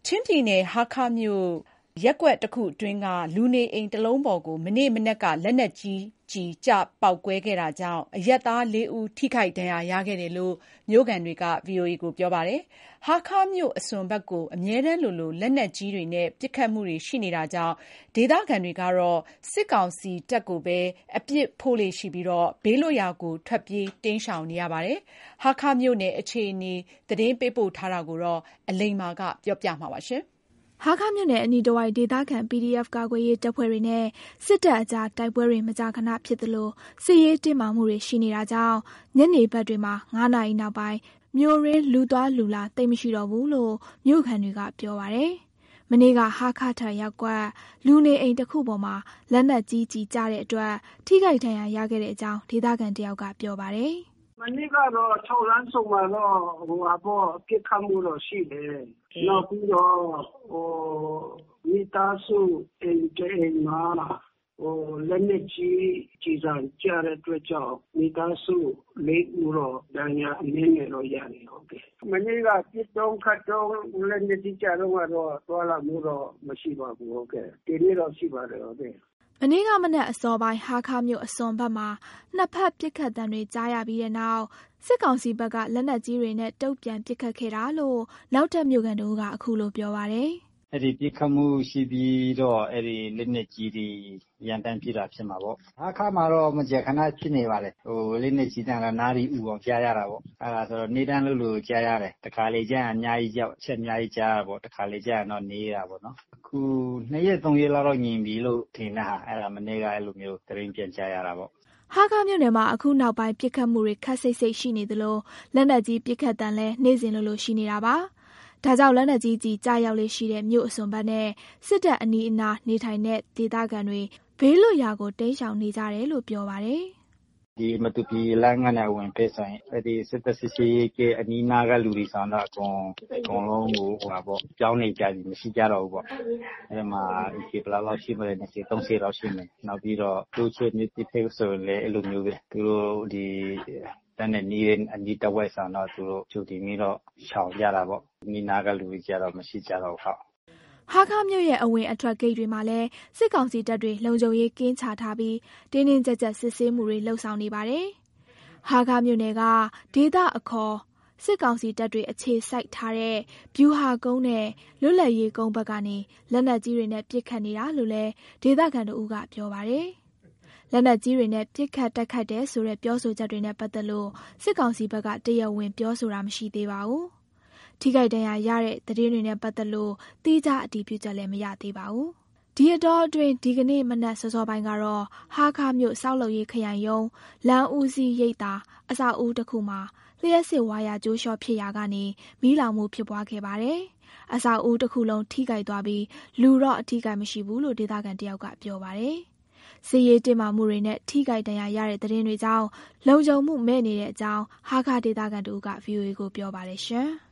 ချင်းပြည်နယ်ဟားခါးမြို့ရပ်ကွက်တစ်ခုအတွင်းကလူနေအိမ်တစ်လုံးပေါ်ကိုမနေ့မနက်ကလက်နက်ကြီးကျပေါက်ကွဲခဲ့တာကြောင့်အရပ်သား 4 ဦးထိခိုက်ဒဏ်ရာရခဲ့တယ်လို့မြို့ခံတွေကပြောပါတယ်။ဟားခါးမြို့အစွန်ဘက်ကိုအမြဲတမ်းလိုလက်နက်ကြီးတွေနဲ့ပစ်ခတ်မှုတွေရှိနေတာကြောင့်ဒေသခံတွေကတော့စစ်ကောင်စီတပ်ကိုပဲအပြစ်ဖို့လေရှိပြီးဘေးလွတ်ရာကိုထွက်ပြေးတိမ်းရှောင်နေရပါတယ်။ဟားခါးမြို့နယ်အခြေအနေသတင်းပေးပို့ထားတာကိုအလိမ္မာကပြောပြမှာပါ။ဟားခါးမြို့နယ်အနီးတစ်ဝိုက်ဒေသခံ PDF ကာကွယ်ရေးတပ်ဖွဲ့တွေနဲ့စစ်တပ်အကြားတိုက်ပွဲတွေမကြာခဏဖြစ်သလိုစစ်ရေးတင်းမာမှုတွေရှိနေတာကြောင့်ညနေဘက်တွေမှာ9 နာရီနောက်ပိုင်းမြို့ရင်းလူသွားလူလာသိပ်မရှိတော့ဘူးလို့မြို့ခံတွေကပြောပါတယ်။မနေ့ကဟားခါးထရပ်ကွက်လူနေအိမ်တစ်ခုပေါ်မှာလက်နက်ကြီးကျတဲ့အတွက်ထိခိုက်ဒဏ်ရာရခဲ့တဲ့အကြောင်းဒေသခံတစ်ယောက်ကပြောပါတယ်။မနေ့ကတော့6 လမ်းဆုံမှာတော့ပစ်ခတ်မှုတော့ရှိတယ်။နောက်ပြီးတော့မိသားစုအိမ်တစ်အိမ်မှာလက်နက်ကြီးကျည်ဆံကျတဲ့အတွက်ကြောင့်မိသားစု 4 ဦးတော့ဒဏ်ရာအနည်းငယ်တော့ရတယ်ဟုတ်ကဲ့။မနေ့ကပစ်တုန်းခတ်တုန်းလက်နက်ကြီးကျတုန်းကတော့သွားလာမှုတော့မရှိပါဘူးဟုတ်ကဲ့။ဒီနေ့တော့ရှိပါတယ်ဟုတ်ကဲ့။မနေ့ကမနက်အစောပိုင်းဟားခါးမြို့အစွန်ဘက်မှာနှစ်ဖက်ပစ်ခတ်သံတွေကြားရပြီးတဲ့နောက်စစ်ကောင်စီဘက်ကလက်နက်ကြီးတွေနဲ့တုံ့ပြန်ပစ်ခတ်ခဲ့တာလို့နောက်ထပ်မြို့ခံတို့ကအခုလိုပြောပါတယ်။အဲ့ဒီပစ်ခတ်မှုရှိပြီးတော့အဲ့ဒီလက်နက်ကြီးတွေရန်တမ်းပစ်တာဖြစ်မှာပေါ့။ဟားခါးမှာတော့မကြာခဏဖြစ်နေပါတယ်။လက်နက်ကြီးတန်းကနားရီဥအောင်ကြားရတာပေါ့။အဲ့ဒါဆိုတော့နေ့တန်းလို့ကြားရတယ်။တခါလေကြာရင်အများကြီးကြောက်ချက်အများကြီးကြားရပေါ့။တခါလေကြာရင်တော့နေတာပေါ့နော်။အခု2 ရက် 3 ရက်လောက်တော့ငြိမ်ပြီလို့ထင်တာဟာအဲ့ဒါမနေ့ကအဲ့လိုမျိုးသတင်းပြန်ကြားရတာပေါ့။ဟားခါးမြို့နယ်မှာအခုနောက်ပိုင်းပစ်ခတ်မှုတွေခပ်စိတ်စိတ်ရှိနေသလိုလက်နက်ကြီးပစ်ခတ်တမ်းလည်းနေ့စဉ်လိုရှိနေတာပါ။ဒါကြောင့်လက်နက်ကြီးကျရောက်လေရှိတဲ့မြို့အစွန်ဘက်နဲ့စစ်တပ်အနီးအနားနေထိုင်တဲ့ဒေသခံတွေဘေးလွတ်ရာကိုတိမ်းရှောင်နေကြတယ်လို့ပြောပါတယ်။ဒီမတူပီလမ်းကနေဝင်ဖက်ဆိုင်အဲ့ဒီစစ်တပ်စစ်ရေးကအနီးနားကလူတွေဆောင်တော့အကုန်လုံးကိုကြောင်းနေကြပြီမရှိကြတော့ဘူးပေါ့အဲ့မှာဒီဘလောက်ရှိမလဲ20 30လောက်ရှိမယ်နောက်ပြီးတော့တိုးချဲ့မြစ်တိဖိတ်ဆိုလည်းအဲ့လိုမျိုးပဲသူတို့ဒီတန်းနဲ့အနီးတဝက်ဆောင်တော့သူတို့ချုပ်တင်ပြီးတော့ရှောင်ကြတာပေါ့မိနာကလူတွေကြတော့မရှိကြတော့ဟုတ်ဟားခါးမြို့ရဲ့အဝင်အထွက်ဂိတ်တွေမှာလည်းစစ်ကောင်စီတပ်တွေလုံခြုံရေးကင်းချထားပြီးတင်းတင်းကြပ်ကြပ်စစ်ဆေးမှုတွေလှုပ်ဆောင်နေပါတယ်။ဟားခါးမြို့နယ်ကဒေသအခေါ်စစ်ကောင်စီတပ်တွေအခြေစိုက်ထားတဲ့ဗျူဟာကုန်းနဲ့လွတ်လပ်ရေးကုန်းဘက်ကနေလက်နက်ကြီးတွေနဲ့ပစ်ခတ်နေတာလို့လည်းဒေသခံတို့ကပြောပါတယ်။လက်နက်ကြီးတွေနဲ့ပစ်ခတ်တိုက်ခိုက်တယ်ဆိုတဲ့ပြောဆိုချက်တွေနဲ့ပတ်သက်လို့စစ်ကောင်စီဘက်ကတရားဝင်ပြောဆိုတာမရှိသေးပါဘူး။ထိခိုက်ဒဏ်ရာရတဲ့သတင်းတွေနဲ့ပတ်သက်လို့တိကျအတည်ပြုချက်လည်းမရသေးပါဘူး။ဒီအတောအတွင်းဒီကနေ့မနက်စောစောပိုင်းကတော့ဟားခါးမြို့စောက်လုပ်ရေးခရိုင်ရုံးလမ်းဦးစီးရိပ်သာအဆောက်အဦတစ်ခုမှာလျှပ်စစ်ဝါယာကြိုးလျှော့ဖြစ်ရာကနေမီးလောင်မှုဖြစ်ပွားခဲ့ပါတယ်။အဆောက်အဦတစ်ခုလုံးထိခိုက်သွားပြီးလူတော့အထိခိုက်မရှိဘူးလို့ဒေသခံတယောက်ကပြောပါတယ်။စစ်ရေးတင်းမာမှုတွေနဲ့ထိခိုက်ဒဏ်ရာရတဲ့သတင်းတွေကြောင့်လုံခြုံမှုမဲ့နေတဲ့အကြောင်းဟားခါးဒေသခံတို့က VOA ကိုပြောပါတယ်ရှင်။